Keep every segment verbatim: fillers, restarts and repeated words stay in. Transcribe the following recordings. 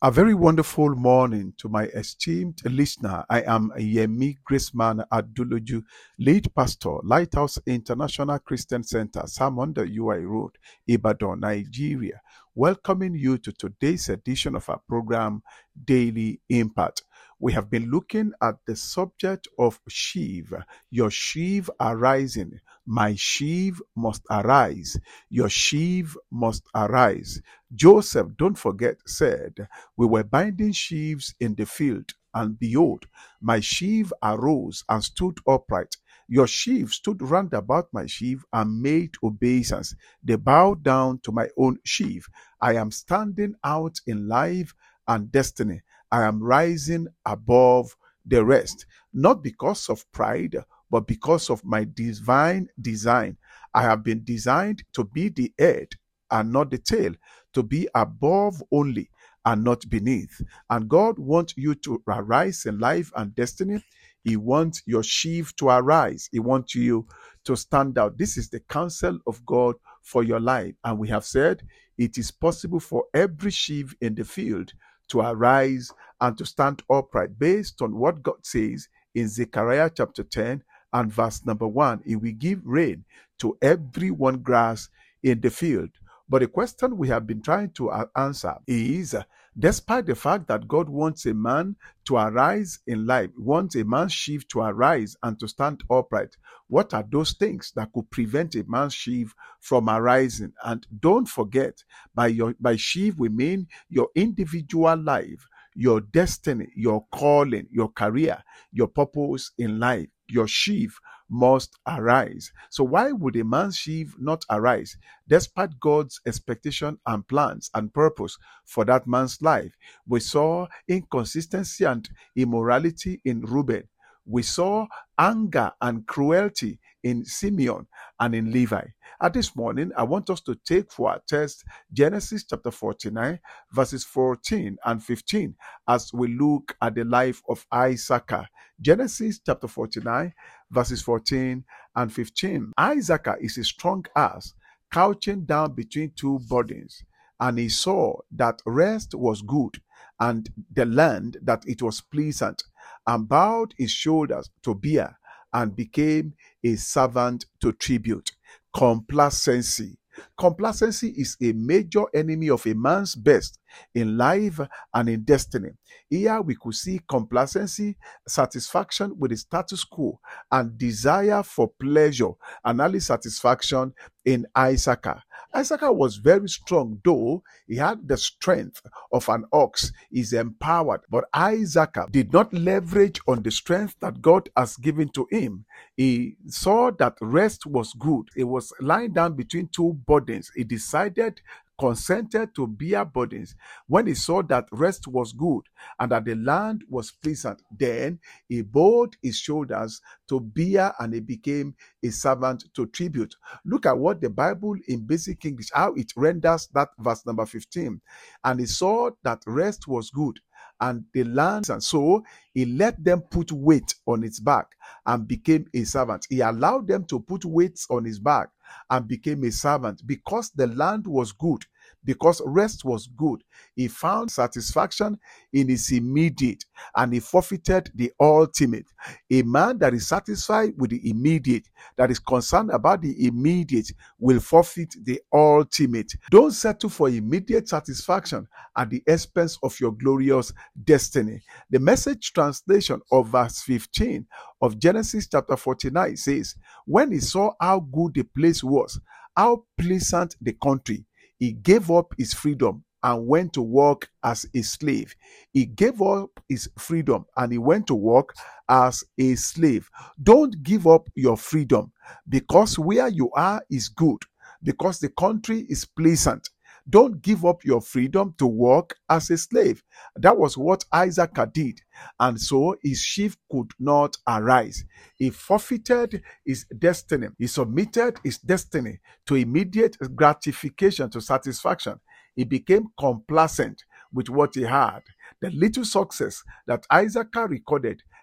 A very wonderful morning to my esteemed listener. I am Yemi Graceman Aduloju, lead pastor, Lighthouse International Christian Center, Salmon U I Road, Ibadan, Nigeria, welcoming you to today's edition of our program, Daily Impact. We have been looking at the subject of sheaf, your sheaf arising. My sheaf must arise. Your sheaf must arise. Joseph, don't forget, said, we were binding sheaves in the field, and behold, my sheaf arose and stood upright. Your sheaf stood round about my sheaf and made obeisance. They bowed down to my own sheaf. I am standing out in life and destiny. I am rising above the rest, not because of pride, but because of my divine design. I have been designed to be the head and not the tail, to be above only and not beneath. And God wants you to arise in life and destiny. He wants your sheaf to arise. He wants you to stand out. This is the counsel of God for your life. And we have said it is possible for every sheaf in the field to arise and to stand upright based on what God says in Zechariah chapter ten and verse number one. He will give rain to every one grass in the field. But the question we have been trying to answer is, despite the fact that God wants a man to arise in life, wants a man's sheaf to arise and to stand upright, what are those things that could prevent a man's sheaf from arising? And don't forget, by your by sheaf we mean your individual life, your destiny, your calling, your career, your purpose in life. Your sheaf must arise. So why would a man's sheaf not arise despite God's expectation and plans and purpose for that man's life? We saw inconsistency and immorality in Reuben. We saw anger and cruelty in Simeon and in Levi. At this morning, I want us to take for our text Genesis chapter forty-nine, verses fourteen and fifteen, as we look at the life of Isaac. Genesis chapter forty-nine, verses fourteen and fifteen. Isaac is a strong ass, couching down between two burdens, and he saw that rest was good, and the land that it was pleasant, and bowed his shoulders to bear, and became a servant to tribute. Complacency. Complacency is a major enemy of a man's best in life and in destiny. Here we could see complacency, satisfaction with the status quo, and desire for pleasure and early satisfaction in Isaac. Isaac was very strong, though he had the strength of an ox. He's empowered, but Isaac did not leverage on the strength that God has given to him. He saw that rest was good. He was lying down between two burdens. He decided consented to bear burdens when he saw that rest was good and that the land was pleasant. Then he bowed his shoulders to bear, and he became a servant to tribute. Look at what the Bible in basic English, how it renders that verse number fifteen. And he saw that rest was good and the land, and so he let them put weight on its back and became a servant. He allowed them to put weights on his back and became a servant because the land was good, because rest was good. He found satisfaction in his immediate, and he forfeited the ultimate. A man that is satisfied with the immediate, that is concerned about the immediate, will forfeit the ultimate. Don't settle for immediate satisfaction at the expense of your glorious destiny. The Message translation of verse fifteen of Genesis chapter forty-nine says, when he saw how good the place was, how pleasant the country, he gave up his freedom and went to work as a slave. He gave up his freedom and he went to work as a slave. Don't give up your freedom because where you are is good, because the country is pleasant. Don't give up your freedom to work as a slave. That was what Isaac did. And so his sheaf could not arise. He forfeited his destiny. He submitted his destiny to immediate gratification, to satisfaction. He became complacent with what he had. The little success that Isaac recorded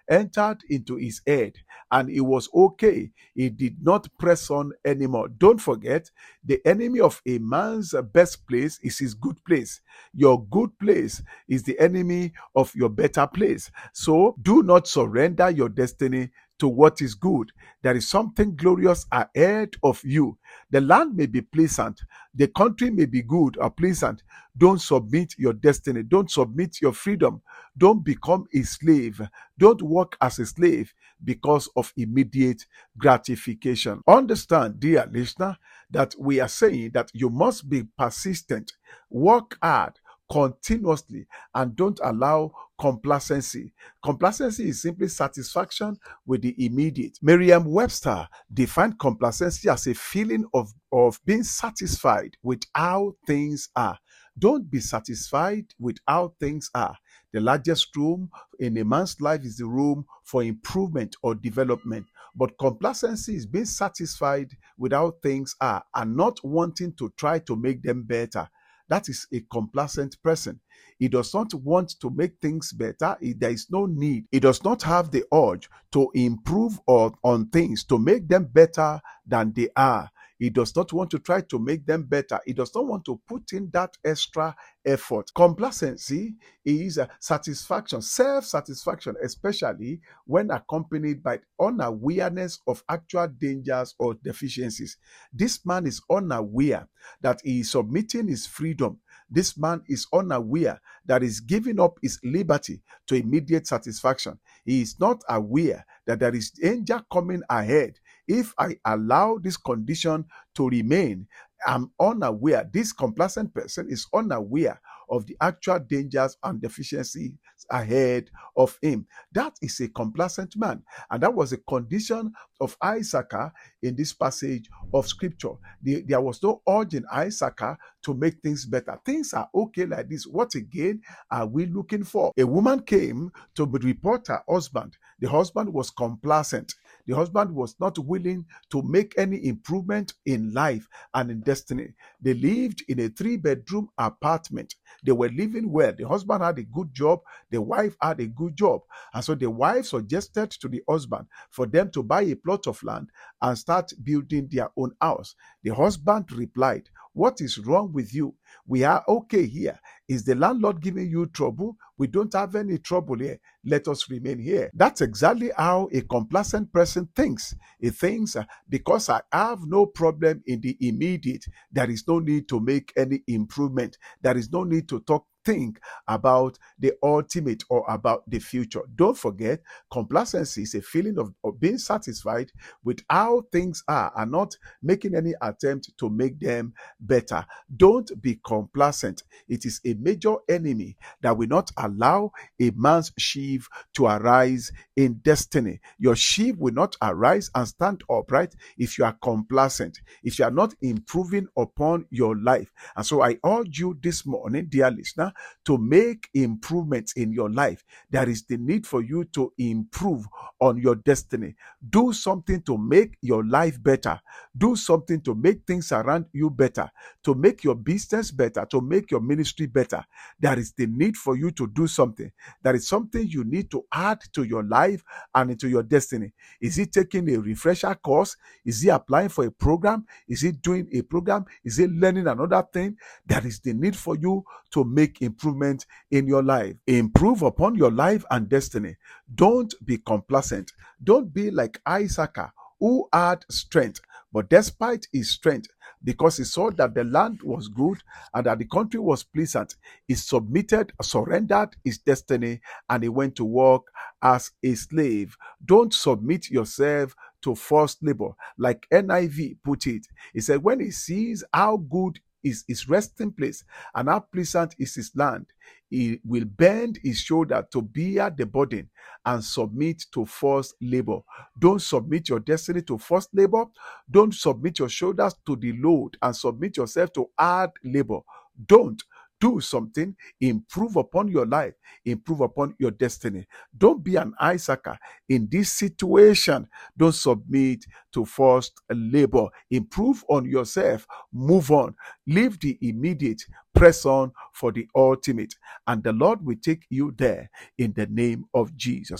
entered into his head and it was okay. He did not press on anymore. Don't forget, the enemy of a man's best place is his good place. Your good place is the enemy of your better place. So do not surrender your destiny to what is good. There is something glorious ahead of you. The land may be pleasant. The country may be good or pleasant. Don't submit your destiny. Don't submit your freedom. Don't become a slave. Don't work as a slave because of immediate gratification. Understand, dear listener, that we are saying that you must be persistent, work hard, continuously, and don't allow complacency. Complacency is simply satisfaction with the immediate. Merriam-Webster defined complacency as a feeling of, of being satisfied with how things are. Don't be satisfied with how things are. The largest room in a man's life is the room for improvement or development. But complacency is being satisfied with how things are and not wanting to try to make them better. That is a complacent person. He does not want to make things better. He, there is no need. He does not have the urge to improve or, on things, to make them better than they are. He does not want to try to make them better. He does not want to put in that extra effort. Complacency is a satisfaction, self-satisfaction, especially when accompanied by unawareness of actual dangers or deficiencies. This man is unaware that he is submitting his freedom. This man is unaware that he's giving up his liberty to immediate satisfaction. He is not aware that there is danger coming ahead. If I allow this condition to remain, I'm unaware. This complacent person is unaware of the actual dangers and deficiencies ahead of him. That is a complacent man. And that was a condition of Isaac in this passage of scripture. The, there was no urge in Isaac to make things better. Things are okay like this. What again are we looking for? A woman came to report her husband. The husband was complacent. The husband was not willing to make any improvement in life and in destiny. They lived in a three-bedroom apartment. They were living well. The husband had a good job. The wife had a good job. And so the wife suggested to the husband for them to buy a plot of land and start building their own house. The husband replied, "What is wrong with you? We are okay here. Is the landlord giving you trouble? We don't have any trouble here. Let us remain here." That's exactly how a complacent person thinks. He thinks, uh, because I have no problem in the immediate, there is no need to make any improvement. There is no need to talk think about the ultimate or about the future. Don't forget, complacency is a feeling of, of being satisfied with how things are and not making any attempt to make them better. Don't be complacent. It is a major enemy that will not allow a man's sheaf to arise in destiny. Your sheaf will not arise and stand upright if you are complacent, if you are not improving upon your life. And so I urge you this morning, dear listener, to make improvements in your life. There is the need for you to improve on your destiny. Do something to make your life better. Do something to make things around you better, to make your business better, to make your ministry better. There is the need for you to do something. There is something you need to add to your life and into your destiny. Is it taking a refresher course? Is he applying for a program? Is he doing a program? Is he learning another thing? There is the need for you to make improvement in your life. Improve upon your life and destiny. Don't be complacent. Don't be like Isaac, who had strength, but despite his strength, because he saw that the land was good and that the country was pleasant, he submitted, surrendered his destiny, and he went to work as a slave. Don't submit yourself to forced labor. Like N I V put it, he said, when he sees how good is his resting place and how pleasant is his land, he will bend his shoulder to bear the burden and submit to forced labor. Don't submit your destiny to forced labor. Don't submit your shoulders to the load and submit yourself to hard labor. Don't. Do something, improve upon your life, improve upon your destiny. Don't be an Isaac in this situation. Don't submit to forced labor. Improve on yourself, move on, leave the immediate, press on for the ultimate, and the Lord will take you there in the name of Jesus.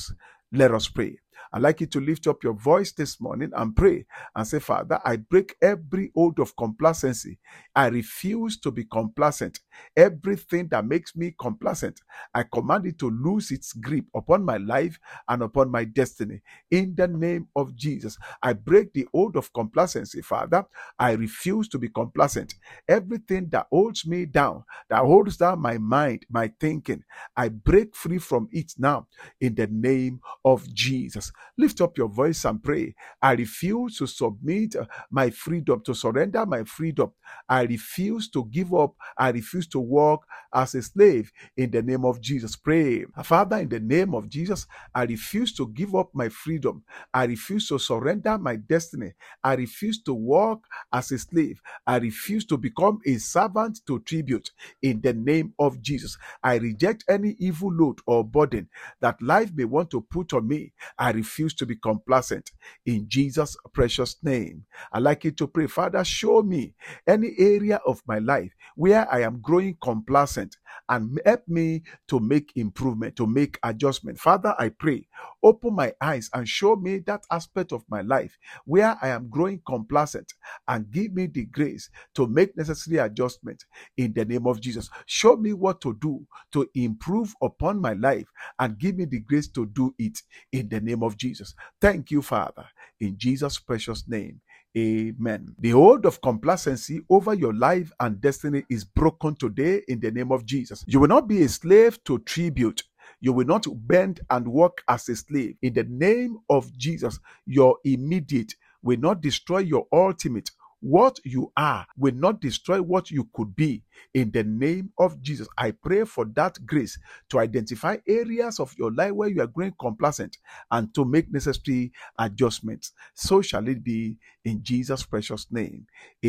Let us pray. I'd like you to lift up your voice this morning and pray and say, Father, I break every oath of complacency. I refuse to be complacent. Everything that makes me complacent, I command it to lose its grip upon my life and upon my destiny. In the name of Jesus, I break the oath of complacency, Father. I refuse to be complacent. Everything that holds me down, that holds down my mind, my thinking, I break free from it now in the name of Jesus. Lift up your voice and pray. I refuse to submit my freedom, to surrender my freedom. I refuse to give up. I refuse to walk as a slave in the name of Jesus. Pray. Father, in the name of Jesus, I refuse to give up my freedom. I refuse to surrender my destiny. I refuse to walk as a slave. I refuse to become a servant to tribute in the name of Jesus. I reject any evil load or burden that life may want to put on me. I refuse to be complacent in Jesus' precious name. I'd like you to pray, Father, show me any area of my life where I am growing complacent and help me to make improvement, to make adjustment. Father, I pray, open my eyes and show me that aspect of my life where I am growing complacent and give me the grace to make necessary adjustment in the name of Jesus. Show me what to do to improve upon my life and give me the grace to do it in the name of Jesus. Thank you, Father, in Jesus' precious name. Amen. The hold of complacency over your life and destiny is broken today in the name of Jesus. You will not be a slave to tribute. You will not bend and walk as a slave. In the name of Jesus, your immediate will not destroy your ultimate. What you are will not destroy what you could be. In the name of Jesus, I pray for that grace to identify areas of your life where you are growing complacent and to make necessary adjustments. So shall it be in Jesus' precious name.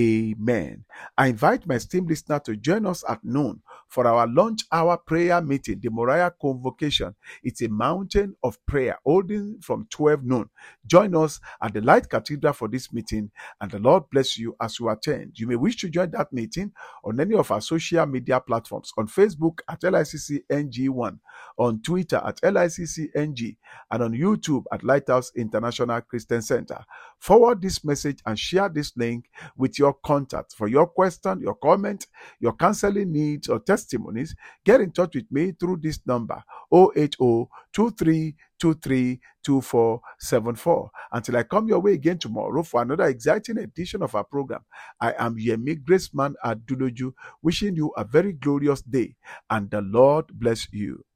Amen. I invite my esteemed listener to join us at noon for our lunch hour prayer meeting, the Moriah Convocation. It's a mountain of prayer holding from twelve noon. Join us at the Light Cathedral for this meeting, and the Lord bless you as you attend. You may wish to join that meeting on any of our social media platforms, on Facebook at L I C C N G one, on Twitter at L I C C N G, and on YouTube at Lighthouse International Christian Center. Forward this message and share this link with your contacts. For your question, your comment, your counseling needs, or testimonies, get in touch with me through this number zero eight zero two three two three two four seven four. Until I come your way again tomorrow for another exciting edition of our program, I am Yemi Graceman Aduloju, wishing you a very glorious day, and the Lord bless you.